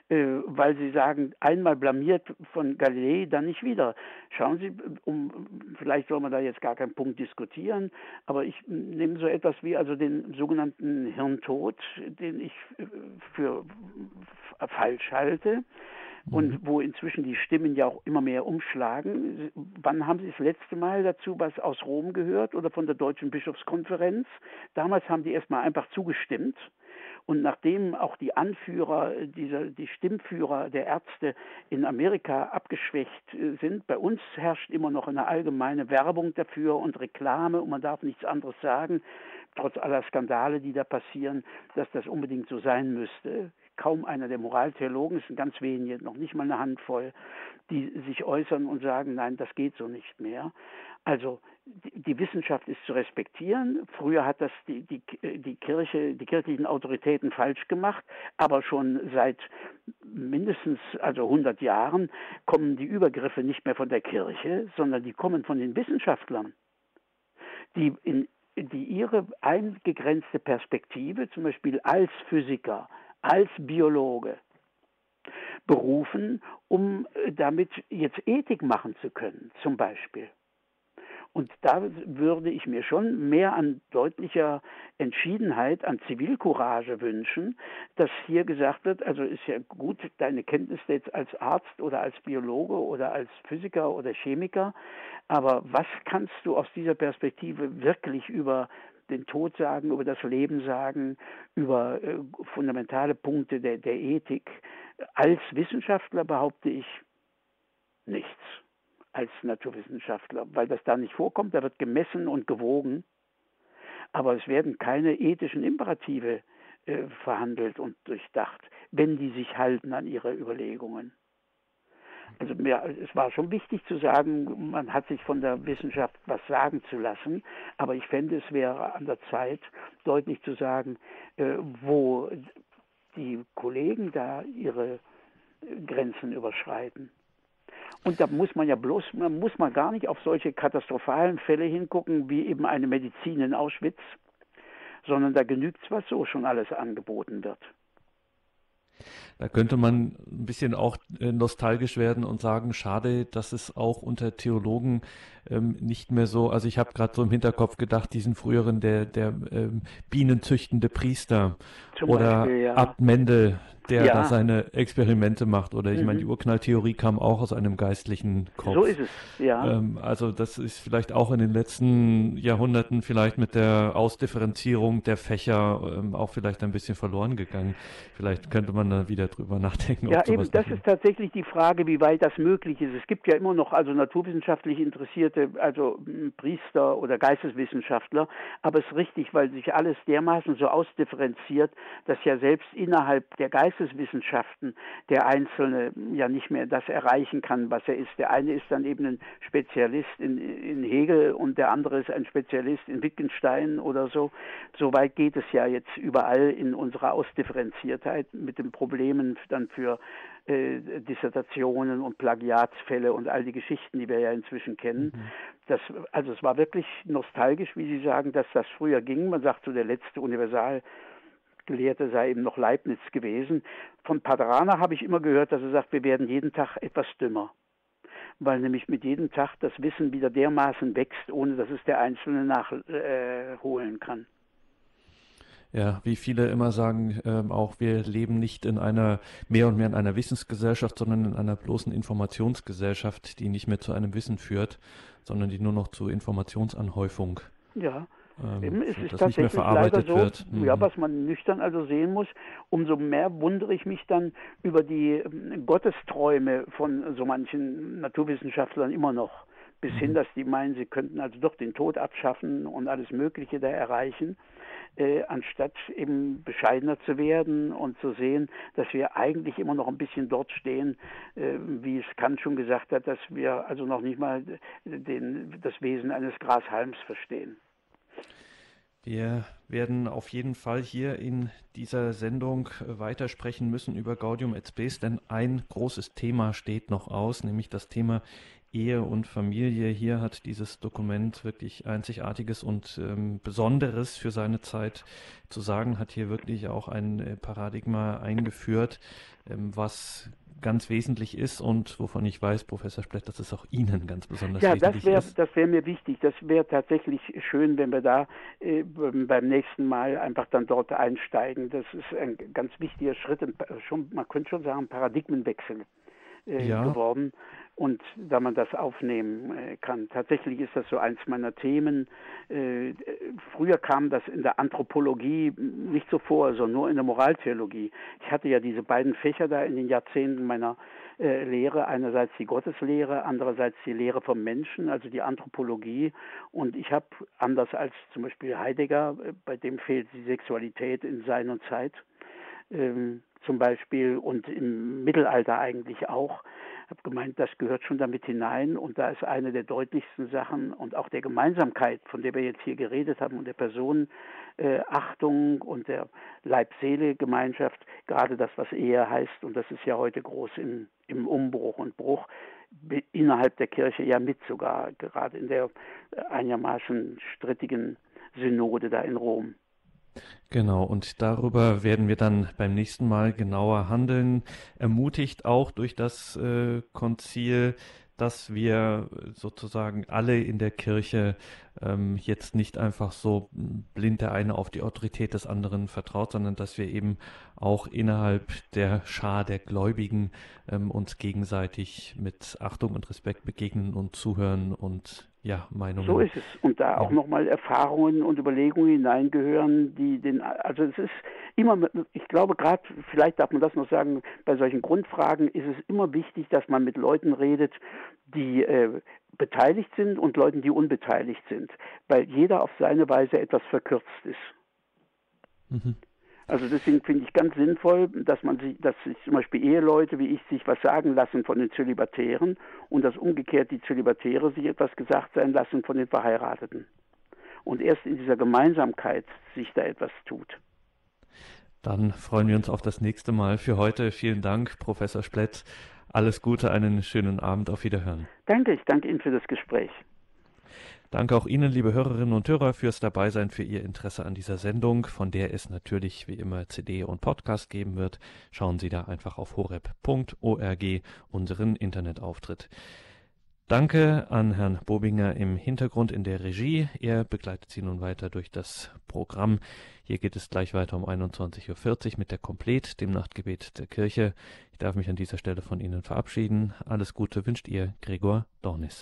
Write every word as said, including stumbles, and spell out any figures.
äh, weil Sie sagen, einmal blamiert von Galilei, dann nicht wieder. Schauen Sie, um, vielleicht soll man da jetzt gar keinen Punkt diskutieren, aber ich nehme so etwas wie also den sogenannten Hirntod, den ich für falsch halte. Und wo inzwischen die Stimmen ja auch immer mehr umschlagen. Wann haben Sie das letzte Mal dazu was aus Rom gehört oder von der Deutschen Bischofskonferenz? Damals haben die erstmal einfach zugestimmt. Und nachdem auch die Anführer, dieser, die Stimmführer der Ärzte in Amerika abgeschwächt sind, bei uns herrscht immer noch eine allgemeine Werbung dafür und Reklame und man darf nichts anderes sagen, trotz aller Skandale, die da passieren, dass das unbedingt so sein müsste. Kaum einer der Moraltheologen, es sind ganz wenige, noch nicht mal eine Handvoll, die sich äußern und sagen, nein, das geht so nicht mehr. Also die, die Wissenschaft ist zu respektieren. Früher hat das die, die, die Kirche, die kirchlichen Autoritäten falsch gemacht, aber schon seit mindestens also hundert Jahren kommen die Übergriffe nicht mehr von der Kirche, sondern die kommen von den Wissenschaftlern, die in die ihre eingegrenzte Perspektive, zum Beispiel als Physiker, als Biologe berufen, um damit jetzt Ethik machen zu können, zum Beispiel. Und da würde ich mir schon mehr an deutlicher Entschiedenheit, an Zivilcourage wünschen, dass hier gesagt wird, also ist ja gut, deine Kenntnisse jetzt als Arzt oder als Biologe oder als Physiker oder Chemiker, aber was kannst du aus dieser Perspektive wirklich über den Tod sagen, über das Leben sagen, über äh, fundamentale Punkte der, der Ethik? Als Wissenschaftler behaupte ich nichts. Als Naturwissenschaftler, weil das da nicht vorkommt, da wird gemessen und gewogen, aber es werden keine ethischen Imperative äh, verhandelt und durchdacht, wenn die sich halten an ihre Überlegungen. Also mir, es war schon wichtig zu sagen, man hat sich von der Wissenschaft was sagen zu lassen, aber ich fände, es wäre an der Zeit, deutlich zu sagen, äh, wo die Kollegen da ihre Grenzen überschreiten. Und da muss man ja bloß, man muss man gar nicht auf solche katastrophalen Fälle hingucken, wie eben eine Medizin in Auschwitz, sondern da genügt es, was so schon alles angeboten wird. Da könnte man ein bisschen auch äh, nostalgisch werden und sagen, schade, dass es auch unter Theologen ähm, nicht mehr so, also ich habe gerade so im Hinterkopf gedacht, diesen früheren, der, der ähm, bienenzüchtende Priester Zum oder Beispiel, ja. Abt Mendel, der Ja. da seine Experimente macht. Oder ich Mhm. meine, die Urknalltheorie kam auch aus einem geistlichen Kopf. So ist es, ja. Ähm, also das ist vielleicht auch in den letzten Jahrhunderten vielleicht mit der Ausdifferenzierung der Fächer ähm, auch vielleicht ein bisschen verloren gegangen. Vielleicht könnte man da wieder drüber nachdenken. Ja, ob eben, sowas das nicht ist tatsächlich die Frage, wie weit das möglich ist. Es gibt ja immer noch also naturwissenschaftlich Interessierte, also m, Priester oder Geisteswissenschaftler, aber es ist richtig, weil sich alles dermaßen so ausdifferenziert, dass ja selbst innerhalb der Geisteswissenschaften der Einzelne ja nicht mehr das erreichen kann, was er ist. Der eine ist dann eben ein Spezialist in, in Hegel und der andere ist ein Spezialist in Wittgenstein oder so. So weit geht es ja jetzt überall in unserer Ausdifferenziertheit mit den Problemen dann für äh, Dissertationen und Plagiatsfälle und all die Geschichten, die wir ja inzwischen kennen. Mhm. Das, also es war wirklich nostalgisch, wie Sie sagen, dass das früher ging. Man sagt so, der letzte Universalgelehrte sei eben noch Leibniz gewesen. Von Padrana habe ich immer gehört, dass er sagt, wir werden jeden Tag etwas dümmer. Weil nämlich mit jedem Tag das Wissen wieder dermaßen wächst, ohne dass es der Einzelne nachholen äh, kann. Ja, wie viele immer sagen, ähm, auch wir leben nicht in einer, mehr und mehr in einer Wissensgesellschaft, sondern in einer bloßen Informationsgesellschaft, die nicht mehr zu einem Wissen führt, sondern die nur noch zu Informationsanhäufung. Ja, ähm, eben, es führt, ist das nicht mehr tatsächlich verarbeitet leider so, wird. Mhm. ja, was man nüchtern also sehen muss, umso mehr wundere ich mich dann über die ähm, Gottesträume von so manchen Naturwissenschaftlern immer noch. Bis mhm. hin, dass die meinen, sie könnten also doch den Tod abschaffen und alles Mögliche da erreichen. Äh, anstatt eben bescheidener zu werden und zu sehen, dass wir eigentlich immer noch ein bisschen dort stehen, äh, wie es Kant schon gesagt hat, dass wir also noch nicht mal den, das Wesen eines Grashalms verstehen. Wir werden auf jeden Fall hier in dieser Sendung weitersprechen müssen über Gaudium et Spes, denn ein großes Thema steht noch aus, nämlich das Thema Ehe und Familie. Hier hat dieses Dokument wirklich Einzigartiges und ähm, Besonderes für seine Zeit zu sagen, hat hier wirklich auch ein äh, Paradigma eingeführt, ähm, was ganz wesentlich ist und wovon ich weiß, Professor Splett, dass es auch Ihnen ganz besonders Ja, das wesentlich wäre ist. das wäre mir wichtig. Das wäre tatsächlich schön, wenn wir da äh, beim nächsten Mal einfach dann dort einsteigen. Das ist ein ganz wichtiger Schritt, schon, man könnte schon sagen, Paradigmenwechsel äh, Ja, geworden. Und da man das aufnehmen äh, kann. Tatsächlich ist das so eins meiner Themen. Äh, früher kam das in der Anthropologie nicht so vor, sondern nur in der Moraltheologie. Ich hatte ja diese beiden Fächer da in den Jahrzehnten meiner äh, Lehre, einerseits die Gotteslehre, andererseits die Lehre vom Menschen, also die Anthropologie. Und ich habe, anders als zum Beispiel Heidegger, äh, bei dem fehlt die Sexualität in Sein und Zeit, ähm, zum Beispiel, und im Mittelalter eigentlich auch, habe gemeint, das gehört schon damit hinein, und da ist eine der deutlichsten Sachen und auch der Gemeinsamkeit, von der wir jetzt hier geredet haben, und der Personenachtung äh, und der Leib-Seele-Gemeinschaft, gerade das, was Ehe heißt, und das ist ja heute groß im, im Umbruch und Bruch, innerhalb der Kirche ja mit sogar, gerade in der einigermaßen strittigen Synode da in Rom. genau, und darüber werden wir dann beim nächsten Mal genauer handeln, ermutigt auch durch das äh, Konzil, dass wir sozusagen alle in der Kirche ähm, jetzt nicht einfach so blind der eine auf die Autorität des anderen vertraut, sondern dass wir eben auch innerhalb der Schar der Gläubigen ähm, uns gegenseitig mit Achtung und Respekt begegnen und zuhören und ja, Meinungen. So ist es. Und da auch Ja. nochmal Erfahrungen und Überlegungen hineingehören, die den, also es ist immer, ich glaube gerade, vielleicht darf man das noch sagen, bei solchen Grundfragen ist es immer wichtig, dass man mit Leuten redet, die äh, beteiligt sind, und Leuten, die unbeteiligt sind, weil jeder auf seine Weise etwas verkürzt ist. Mhm. Also deswegen finde ich ganz sinnvoll, dass man sich, dass sich zum Beispiel Eheleute wie ich sich was sagen lassen von den Zölibatären und dass umgekehrt die Zölibatäre sich etwas gesagt sein lassen von den Verheirateten. Und erst in dieser Gemeinsamkeit sich da etwas tut. Dann freuen wir uns auf das nächste Mal. Für heute vielen Dank, Professor Splett. Alles Gute, einen schönen Abend. Auf Wiederhören. Danke, ich danke Ihnen für das Gespräch. Danke auch Ihnen, liebe Hörerinnen und Hörer, fürs Dabeisein, für Ihr Interesse an dieser Sendung, von der es natürlich wie immer C D und Podcast geben wird. Schauen Sie da einfach auf horeb punkt org, unseren Internetauftritt. Danke an Herrn Bobinger im Hintergrund in der Regie. Er begleitet Sie nun weiter durch das Programm. Hier geht es gleich weiter um einundzwanzig Uhr vierzig mit der Komplet, dem Nachtgebet der Kirche. Ich darf mich an dieser Stelle von Ihnen verabschieden. Alles Gute wünscht Ihr Gregor Dornis.